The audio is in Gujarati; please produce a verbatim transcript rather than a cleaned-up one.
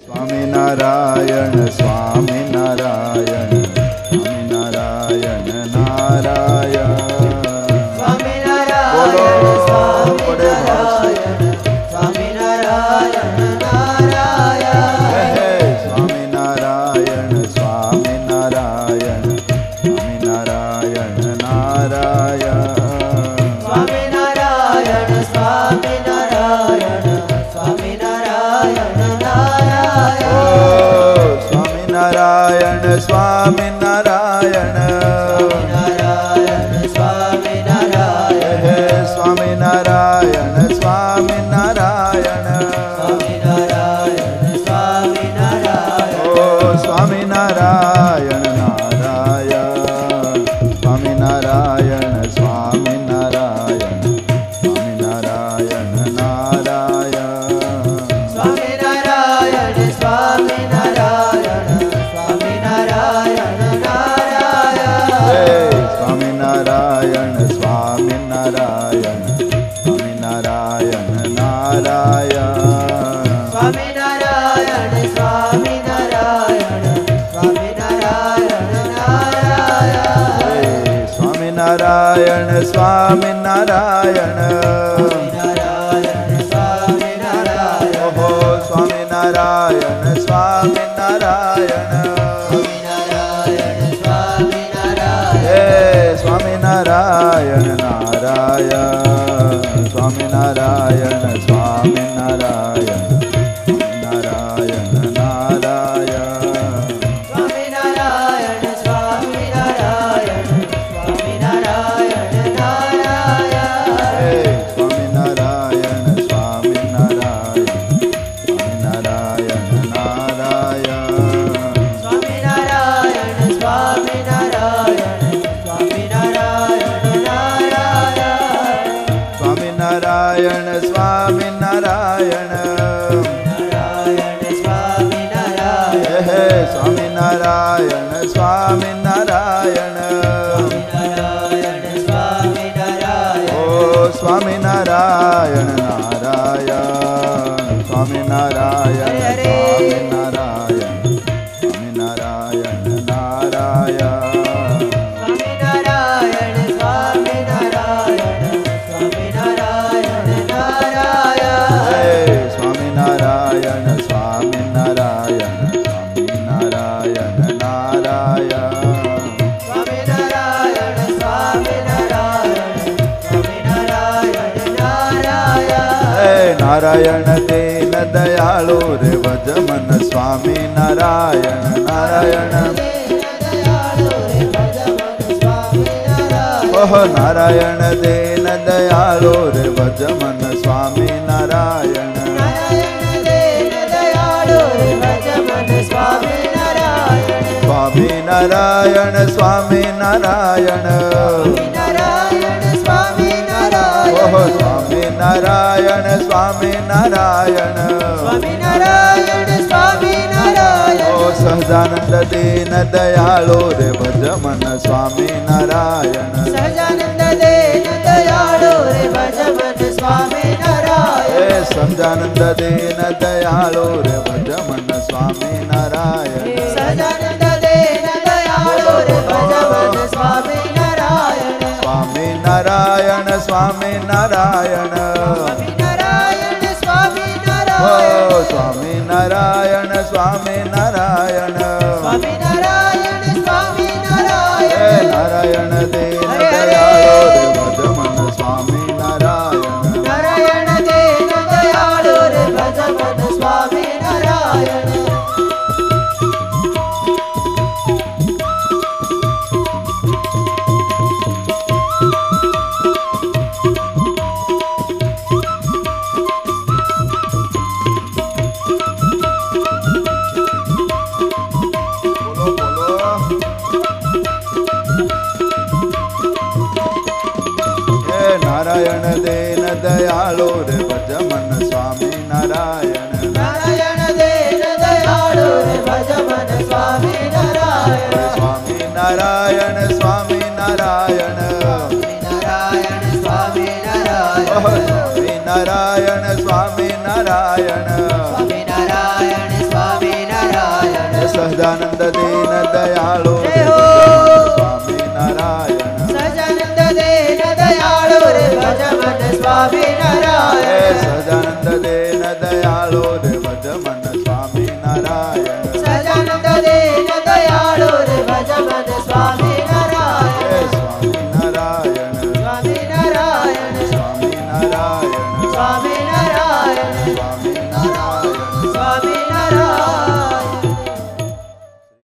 સ્વામિનારાયણ સ્વામિનારાયણ સ્વામિનારાયણ નારાયણ સ્વામિનારાયણ સ્વામિનારાયણ નારાયણ સ્વામિનારાયણ સ્વામિનારાયણ સ્વામિનારાયણ નારાયણ સ્વામિનારાયણ સ્વામિનારાયણ સ્વામિનારાયણ નારાયણ સ્વામિનારાયણ સ્વામિનારાયણ સ્વામિનારાયણ સ્વામિનારાયણ સ્વામિનારાયણ સ્વામિનારાયણ સ્વામિનારાયણ ઓ સ્વામિનારાયણ નારાયણ સ્વામિનારાયણ સ્વામિનારાયણ સ્વામિનારાયણ નારાયણ સ્વામિનારાયણ સ્વામિનારાયણ સ્વામિનારાયણ નારાયણ સ્વામિનારાયણ સ્વામિનારાયણ સ્વામિનારાયણ નારાયણ સ્વામિનારાયણ સ્વામિનારાયણ સ્વામિનારાયણ નારાયણ સ્વામિનારાયણ સ્વામિનારાયણ સ્વામિનારાયણ સ્વામિનારાયણ ઓહો સ્વામિનારાયણ સ્વામિનારાયણ હે સ્વામિનારાયણ નારાયણ સ્વામિનારાયણ સ્વામિનારાયણ નારાયણ નારાયણ સ્વામિનારાયણ સ્વામિનારાયણ સ્વામિનારાયણ નારાયણ હે સ્વામિનારાયણ સ્વામિનારાયણ સ્વામિનારાયણ નારાયણ સ્વામિનારાયણ સ્વામિનારાયણ સ્વામિનારાયણ નારાયણ સ્વામિનારાયણ સ્વામિનારાયણ નારાયણ સ્વામિનારાયણ હે સ્વામિનારાયણ સ્વામિનારાયણ નારાયણ સ્વામિનારાયણ ઓ સ્વામિનારાયણ નારાયણ સ્વામિનારાયણ સ્વામિનારાયણ સ્વામિનારાયણ નારાયણ સ્વામિનારાયણ સ્વામિનારાયણ સ્વામિનારાયણ નારાયણ હે સ્વામિનારાયણ સ્વામિનારાયણ સ્વામિનારાયણ નારાયણ સ્વામિનારાયણ સ્વામિનારાયણ સ્વામિનારાયણ નારાયણ હે નારાયણ દીન દયાળુ રે વજમન સ્વામિનારાયણ નારાયણ ઓહો નારાયણ દીન દયાળુ રે વજમન સ્વામિનારાયણ સ્વામિનારાયણ સ્વામિનારાયણ ઓહો સ્વામિનારાયણ સ્વામિનારાયણ ઓ સહજાનંદ દીન દયાળુ રે ભજમન સ્વામિનારાયણ સહજાનંદ દેન દયાળો રે ભજમન સ્વામિનારાયણ હે સહજાનંદ દીન દયાળુ રે ભજમન સ્વામિનારાયણ સહજાનંદ દેન દયાળો રે ભજમન સ્વામિનારાયણ સ્વામિનારાયણ સ્વામિનારાયણ સ્વામિનારાયણ ઓ સ્વામિનારાયણ સ્વામિનારાયણ સ્વામિનારાયણ સ્વામિનારાયણ હે સ્વામિનારાયણ નારાયણ દીન હરે હરે. દયાળુ રે ભજમન સ્વામિનારાયણ નારાયણ દેન દયાળો રે ભજમન સ્વામિનારાયણ બોલો બોલો હે નારાયણ દીન દયાળુ રે ભજમન સ્વામિનારાયણ નારાયણ દેન દયાળો રે ભજમન સ્વામિનારાયણ સ્વામિનારાયણ સ્વામિનારાયણ સ્વામિનારાયણ સ્વામિનારાયણ ઓહો સ્વામિનારાયણ સ્વામિનારાયણ સ્વામિનારાયણ સ્વામિનારાયણ સહજાનંદ દીન દયાળુ